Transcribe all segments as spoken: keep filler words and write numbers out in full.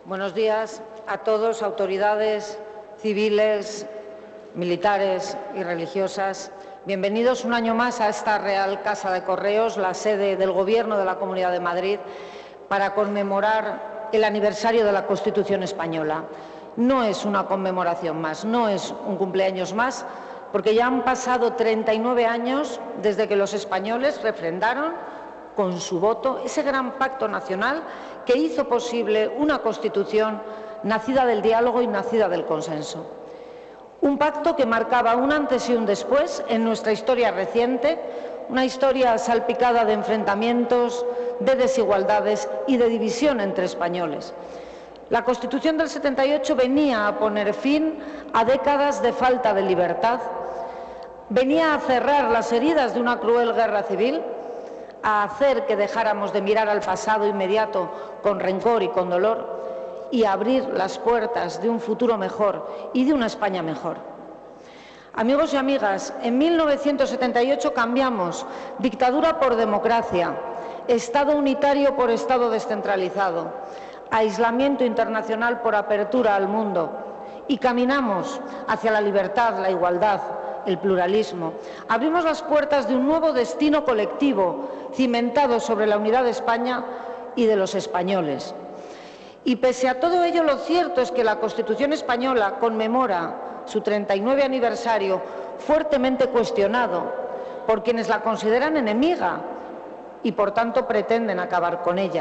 Buenos días a todos, autoridades civiles, militares y religiosas. Bienvenidos un año más a esta Real Casa de Correos, la sede del Gobierno de la Comunidad de Madrid, para conmemorar el aniversario de la Constitución española. No es una conmemoración más, no es un cumpleaños más, porque ya han pasado treinta y nueve años desde que los españoles refrendaron con su voto ese gran pacto nacional que hizo posible una Constitución nacida del diálogo y nacida del consenso. Un pacto que marcaba un antes y un después en nuestra historia reciente, una historia salpicada de enfrentamientos, de desigualdades y de división entre españoles. La Constitución del setenta y ocho venía a poner fin a décadas de falta de libertad, venía a cerrar las heridas de una cruel guerra civil, a hacer que dejáramos de mirar al pasado inmediato con rencor y con dolor y a abrir las puertas de un futuro mejor y de una España mejor. Amigos y amigas, en mil novecientos setenta y ocho cambiamos dictadura por democracia, Estado unitario por Estado descentralizado, aislamiento internacional por apertura al mundo y caminamos hacia la libertad, la igualdad, el pluralismo. Abrimos las puertas de un nuevo destino colectivo cimentado sobre la unidad de España y de los españoles. Y pese a todo ello, lo cierto es que la Constitución española conmemora su treinta y nueve aniversario fuertemente cuestionado por quienes la consideran enemiga y por tanto pretenden acabar con ella.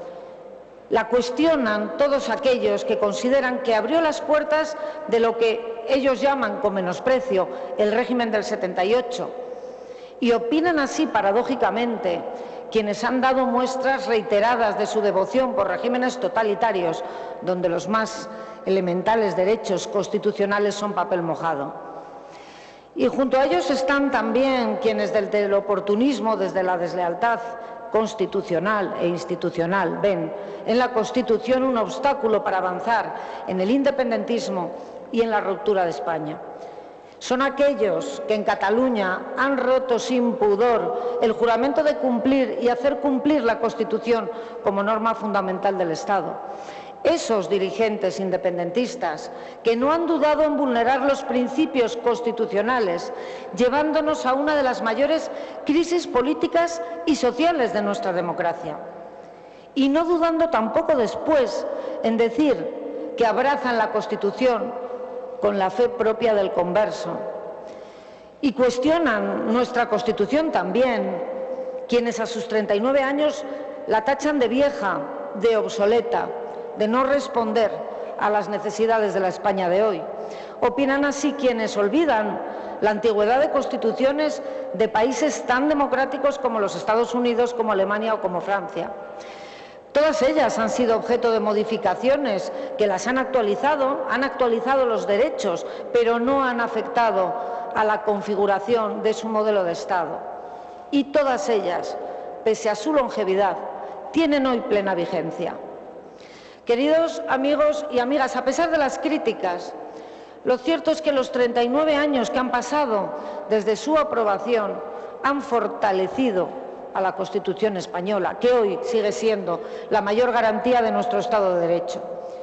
La cuestionan todos aquellos que consideran que abrió las puertas de lo que ellos llaman con menosprecio el régimen del setenta y ocho. Y opinan así, paradójicamente, quienes han dado muestras reiteradas de su devoción por regímenes totalitarios, donde los más elementales derechos constitucionales son papel mojado. Y junto a ellos están también quienes desde el oportunismo, desde la deslealtad constitucional e institucional ven en la Constitución un obstáculo para avanzar en el independentismo y en la ruptura de España. Son aquellos que en Cataluña han roto sin pudor el juramento de cumplir y hacer cumplir la Constitución como norma fundamental del Estado. Esos dirigentes independentistas que no han dudado en vulnerar los principios constitucionales, llevándonos a una de las mayores crisis políticas y sociales de nuestra democracia. Y no dudando tampoco después en decir que abrazan la Constitución con la fe propia del converso. Y cuestionan nuestra Constitución también quienes a sus treinta y nueve años la tachan de vieja, de obsoleta, de no responder a las necesidades de la España de hoy. Opinan así quienes olvidan la antigüedad de constituciones de países tan democráticos como los Estados Unidos, como Alemania o como Francia. Todas ellas han sido objeto de modificaciones que las han actualizado, han actualizado los derechos, pero no han afectado a la configuración de su modelo de Estado. Y todas ellas, pese a su longevidad, tienen hoy plena vigencia. Queridos amigos y amigas, a pesar de las críticas, lo cierto es que los treinta y nueve años que han pasado desde su aprobación han fortalecido a la Constitución española, que hoy sigue siendo la mayor garantía de nuestro Estado de Derecho.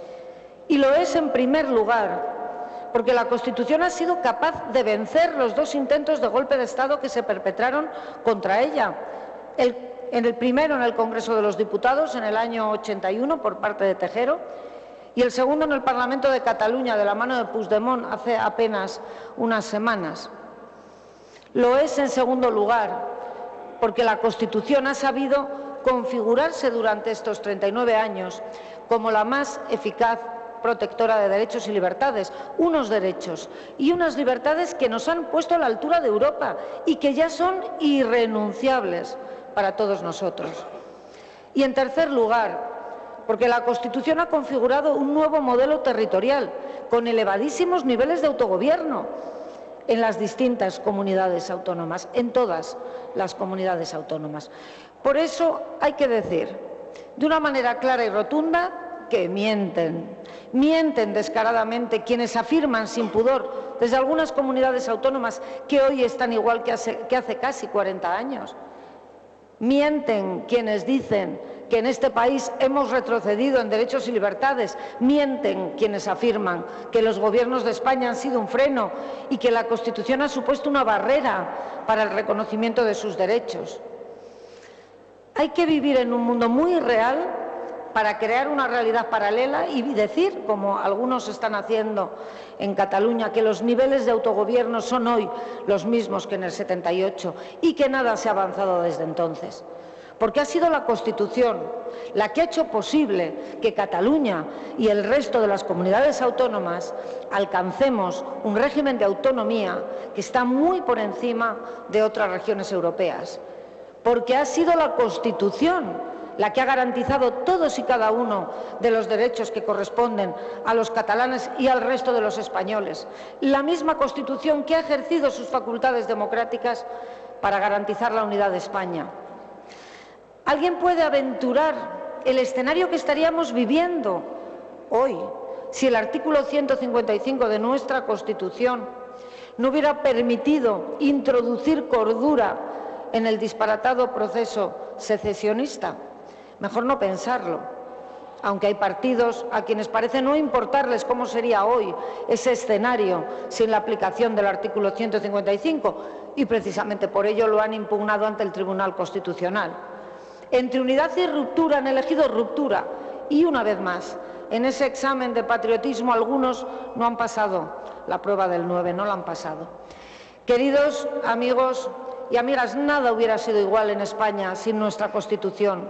Y lo es en primer lugar porque la Constitución ha sido capaz de vencer los dos intentos de golpe de Estado que se perpetraron contra ella. El En el primero en el Congreso de los Diputados en el año ochenta y uno por parte de Tejero y el segundo en el Parlamento de Cataluña de la mano de Puigdemont hace apenas unas semanas. Lo es en segundo lugar porque la Constitución ha sabido configurarse durante estos treinta y nueve años como la más eficaz protectora de derechos y libertades, unos derechos y unas libertades que nos han puesto a la altura de Europa y que ya son irrenunciables para todos nosotros. Y en tercer lugar, porque la Constitución ha configurado un nuevo modelo territorial con elevadísimos niveles de autogobierno en las distintas comunidades autónomas, en todas las comunidades autónomas. Por eso hay que decir, de una manera clara y rotunda, que mienten. Mienten descaradamente quienes afirman sin pudor desde algunas comunidades autónomas que hoy están igual que hace, que hace casi cuarenta años. Mienten quienes dicen que en este país hemos retrocedido en derechos y libertades. Mienten quienes afirman que los gobiernos de España han sido un freno y que la Constitución ha supuesto una barrera para el reconocimiento de sus derechos. Hay que vivir en un mundo muy real para crear una realidad paralela y decir, como algunos están haciendo en Cataluña, que los niveles de autogobierno son hoy los mismos que en el setenta y ocho y que nada se ha avanzado desde entonces. Porque ha sido la Constitución la que ha hecho posible que Cataluña y el resto de las comunidades autónomas alcancemos un régimen de autonomía que está muy por encima de otras regiones europeas. Porque ha sido la Constitución la que ha garantizado todos y cada uno de los derechos que corresponden a los catalanes y al resto de los españoles. La misma Constitución que ha ejercido sus facultades democráticas para garantizar la unidad de España. ¿Alguien puede aventurar el escenario que estaríamos viviendo hoy si el artículo ciento cincuenta y cinco de nuestra Constitución no hubiera permitido introducir cordura en el disparatado proceso secesionista? Mejor no pensarlo, aunque hay partidos a quienes parece no importarles cómo sería hoy ese escenario sin la aplicación del artículo ciento cincuenta y cinco, y precisamente por ello lo han impugnado ante el Tribunal Constitucional. Entre unidad y ruptura han elegido ruptura, y una vez más, en ese examen de patriotismo algunos no han pasado la prueba del nueve, no la han pasado. Queridos amigos y amigas, nada hubiera sido igual en España sin nuestra Constitución.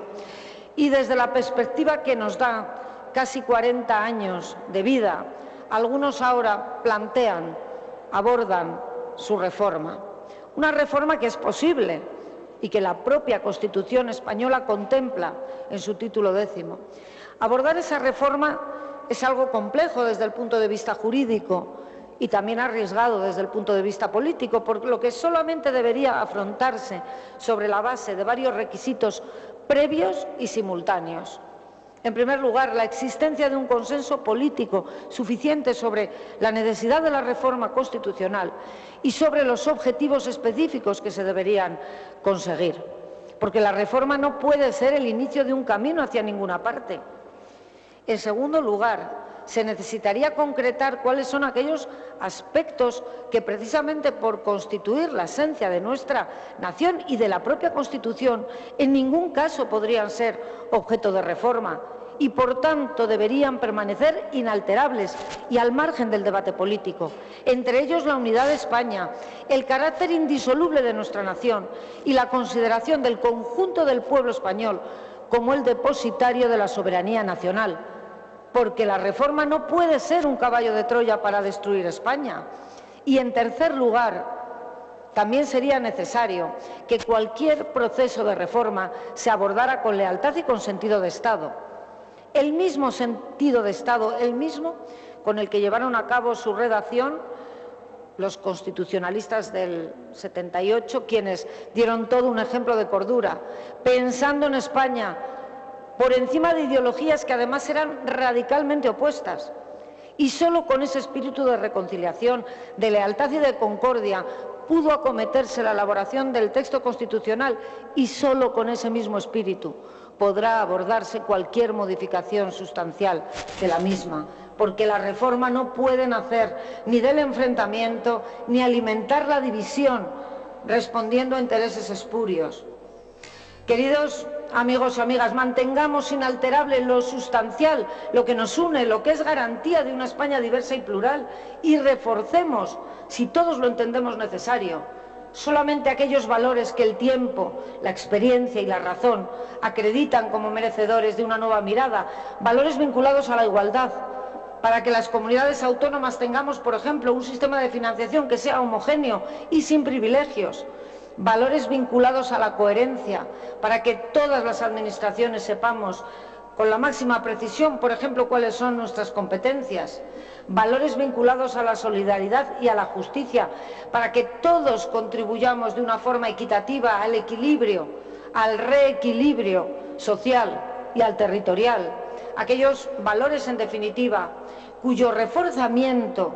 Y desde la perspectiva que nos da casi cuarenta años de vida, algunos ahora plantean, abordan su reforma. Una reforma que es posible y que la propia Constitución española contempla en su título décimo. Abordar esa reforma es algo complejo desde el punto de vista jurídico y también arriesgado desde el punto de vista político, por lo que solamente debería afrontarse sobre la base de varios requisitos previos y simultáneos. En primer lugar, la existencia de un consenso político suficiente sobre la necesidad de la reforma constitucional y sobre los objetivos específicos que se deberían conseguir. Porque la reforma no puede ser el inicio de un camino hacia ninguna parte. En segundo lugar, se necesitaría concretar cuáles son aquellos aspectos que precisamente por constituir la esencia de nuestra nación y de la propia Constitución en ningún caso podrían ser objeto de reforma y por tanto deberían permanecer inalterables y al margen del debate político, entre ellos la unidad de España, el carácter indisoluble de nuestra nación y la consideración del conjunto del pueblo español como el depositario de la soberanía nacional. Porque la reforma no puede ser un caballo de Troya para destruir España. Y, en tercer lugar, también sería necesario que cualquier proceso de reforma se abordara con lealtad y con sentido de Estado. El mismo sentido de Estado, el mismo con el que llevaron a cabo su redacción los constitucionalistas del setenta y ocho, quienes dieron todo un ejemplo de cordura, pensando en España por encima de ideologías que además eran radicalmente opuestas. Y solo con ese espíritu de reconciliación, de lealtad y de concordia pudo acometerse la elaboración del texto constitucional y solo con ese mismo espíritu podrá abordarse cualquier modificación sustancial de la misma, porque la reforma no puede nacer ni del enfrentamiento ni alimentar la división respondiendo a intereses espurios. Queridos amigos y amigas, mantengamos inalterable lo sustancial, lo que nos une, lo que es garantía de una España diversa y plural, y reforcemos, si todos lo entendemos necesario, solamente aquellos valores que el tiempo, la experiencia y la razón acreditan como merecedores de una nueva mirada, valores vinculados a la igualdad, para que las comunidades autónomas tengamos, por ejemplo, un sistema de financiación que sea homogéneo y sin privilegios, valores vinculados a la coherencia, para que todas las administraciones sepamos con la máxima precisión, por ejemplo, cuáles son nuestras competencias, valores vinculados a la solidaridad y a la justicia, para que todos contribuyamos de una forma equitativa al equilibrio, al reequilibrio social y al territorial, aquellos valores, en definitiva, cuyo reforzamiento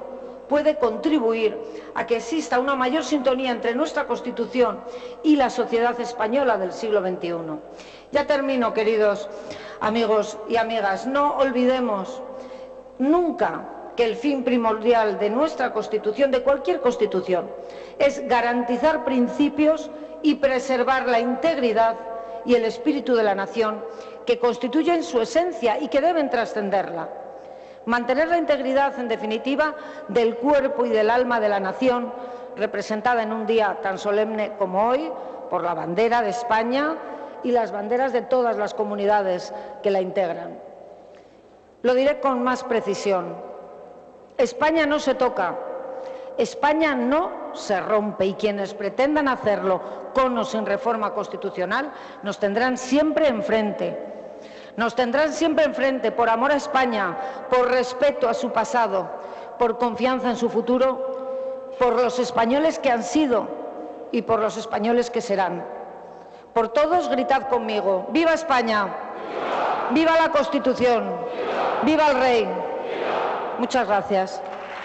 puede contribuir a que exista una mayor sintonía entre nuestra Constitución y la sociedad española del siglo veintiuno. Ya termino, queridos amigos y amigas. No olvidemos nunca que el fin primordial de nuestra Constitución, de cualquier Constitución, es garantizar principios y preservar la integridad y el espíritu de la nación que constituyen su esencia y que deben trascenderla. Mantener la integridad, en definitiva, del cuerpo y del alma de la nación, representada en un día tan solemne como hoy por la bandera de España y las banderas de todas las comunidades que la integran. Lo diré con más precisión. España no se toca, España no se rompe, y quienes pretendan hacerlo con o sin reforma constitucional nos tendrán siempre enfrente. Nos tendrán siempre enfrente por amor a España, por respeto a su pasado, por confianza en su futuro, por los españoles que han sido y por los españoles que serán. Por todos, gritad conmigo: ¡viva España! ¡Viva la Constitución! ¡Viva el Rey! Muchas gracias.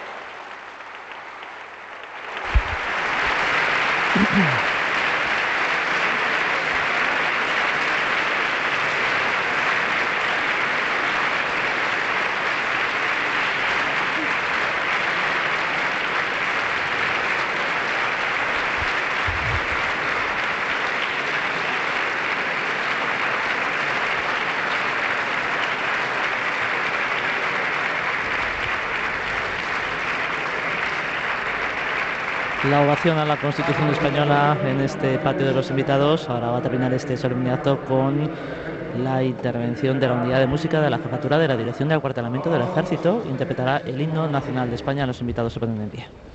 La ovación a la Constitución española en este patio de los invitados. Ahora va a terminar este solemne acto con la intervención de la Unidad de Música de la Jefatura de la Dirección de Acuartelamiento del Ejército. Interpretará el himno nacional de España. Los invitados se ponen en pie.